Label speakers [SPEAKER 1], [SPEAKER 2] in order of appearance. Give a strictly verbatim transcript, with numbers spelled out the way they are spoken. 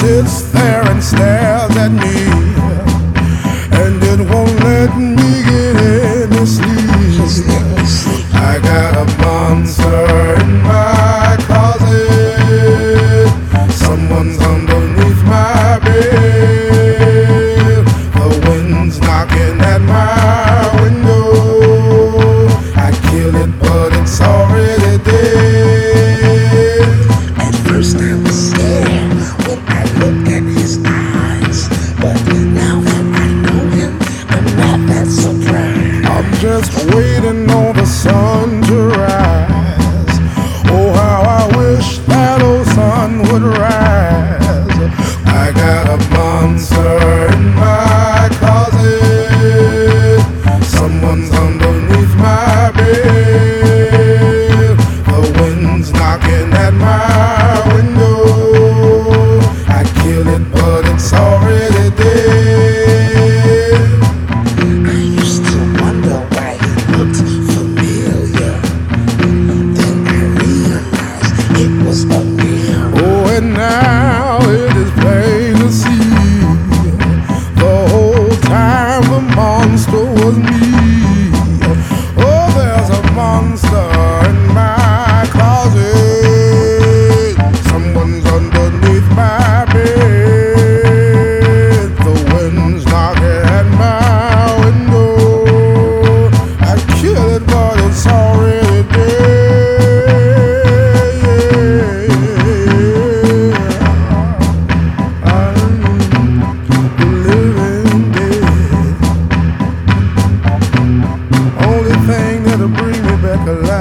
[SPEAKER 1] sits there and stares at me, and it won't let me get any sleep. I got a monster in my closet. Someone's underneath my bed. The wind's knocking at my window. I kill it, but it's already dead.
[SPEAKER 2] At first I was scared when I looked at his eyes, but now that I know him, I'm not that surprised.
[SPEAKER 1] I'm just waiting on the sun to rise. Oh, how I wish that old sun would rise. I got a monster in my closet. Someone's underneath my bed. The wind's knocking at my window. I kill it, but it's already dead.
[SPEAKER 2] I used to wonder why he looked familiar. Then I realized it was a mirror.
[SPEAKER 1] Oh, and now it is plain to see. The whole time the monster was me. Oh, there's a monster in my closet. Someone's underneath my bed. The wind's knocking at my window. I kill it, but it's already dead. I'm the living dead. Only thing that'll bring me back alive.